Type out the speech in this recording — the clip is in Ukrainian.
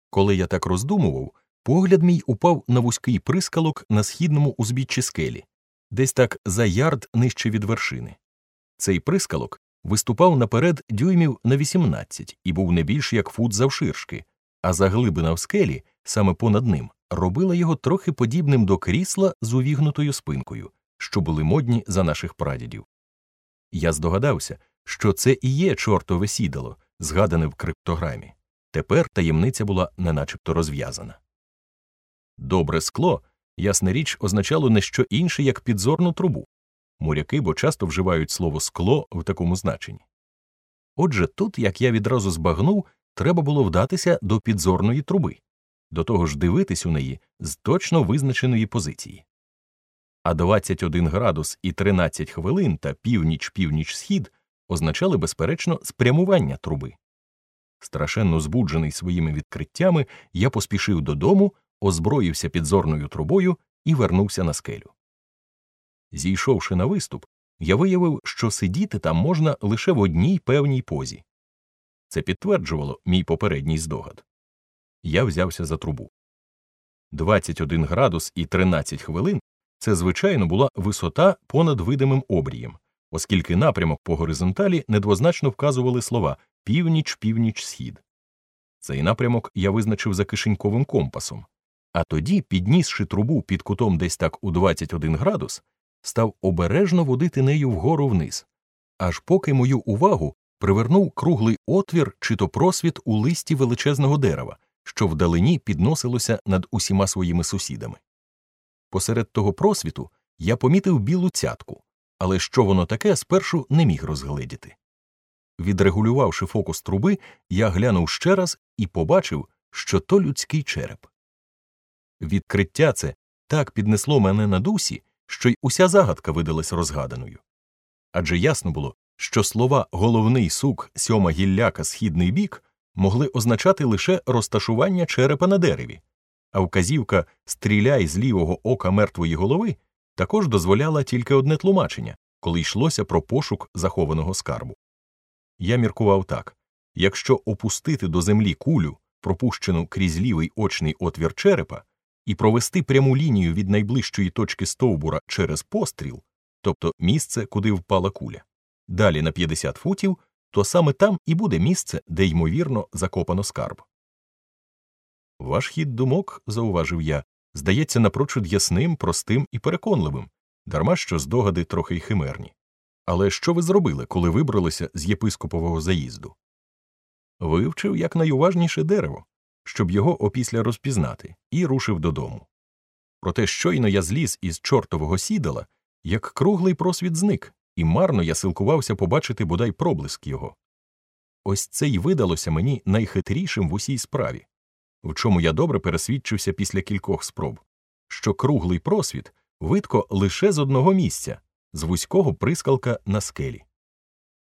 Коли я так роздумував, погляд мій упав на вузький прискалок на східному узбіччі скелі, десь так за ярд нижче від вершини. Цей прискалок виступав наперед дюймів на 18 і був не більш як фут завширшки, а заглибина в скелі, саме понад ним, робила його трохи подібним до крісла з увігнутою спинкою, що були модні за наших прадідів. Я здогадався, що це і є чортове сідало, згадане в криптограмі. Тепер таємниця була неначебто розв'язана. Добре скло, ясна річ, означало не що інше, як підзорну трубу. Моряки бо часто вживають слово «скло» в такому значенні. Отже, тут, як я відразу збагнув, треба було вдатися до підзорної труби, до того ж дивитись у неї з точно визначеної позиції. А 21 градус і 13 хвилин та північ-північ-схід означали, безперечно, спрямування труби. Страшенно збуджений своїми відкриттями, я поспішив додому, озброївся підзорною трубою і вернувся на скелю. Зійшовши на виступ, я виявив, що сидіти там можна лише в одній певній позі. Це підтверджувало мій попередній здогад. Я взявся за трубу. 21 градус і 13 хвилин – це, звичайно, була висота понад видимим обрієм, оскільки напрямок по горизонталі недвозначно вказували слова «північ-північ-схід». Цей напрямок я визначив за кишеньковим компасом, а тоді, піднісши трубу під кутом десь так у 21 градус, став обережно водити нею вгору-вниз, аж поки мою увагу привернув круглий отвір чи то просвіт у листі величезного дерева, що вдалині підносилося над усіма своїми сусідами. Посеред того просвіту я помітив білу цятку, але що воно таке, спершу не міг розгледіти. Відрегулювавши фокус труби, я глянув ще раз і побачив, що то людський череп. Відкриття це так піднесло мене на дусі, що й уся загадка видалась розгаданою. Адже ясно було, що слова «головний сук, сьома гілляка, східний бік» могли означати лише розташування черепа на дереві, а вказівка «стріляй з лівого ока мертвої голови» також дозволяла тільки одне тлумачення, коли йшлося про пошук захованого скарбу. Я міркував так: якщо опустити до землі кулю, пропущену крізь лівий очний отвір черепа, і провести пряму лінію від найближчої точки стовбура через постріл, тобто місце, куди впала куля, далі на 50 футів, то саме там і буде місце, де, ймовірно, закопано скарб. Ваш хід думок, зауважив я, здається напрочуд ясним, простим і переконливим, дарма що здогади трохи й химерні. Але що ви зробили, коли вибралися з єпископового заїзду? Вивчив якнайуважніше дерево, щоб його опісля розпізнати, і рушив додому. Проте щойно я зліз із чортового сідала, як круглий просвіт зник, і марно я силкувався побачити бодай проблиск його. Ось це й видалося мені найхитрішим в усій справі, в чому я добре пересвідчився після кількох спроб, що круглий просвіт видко лише з одного місця, з вузького прискалка на скелі.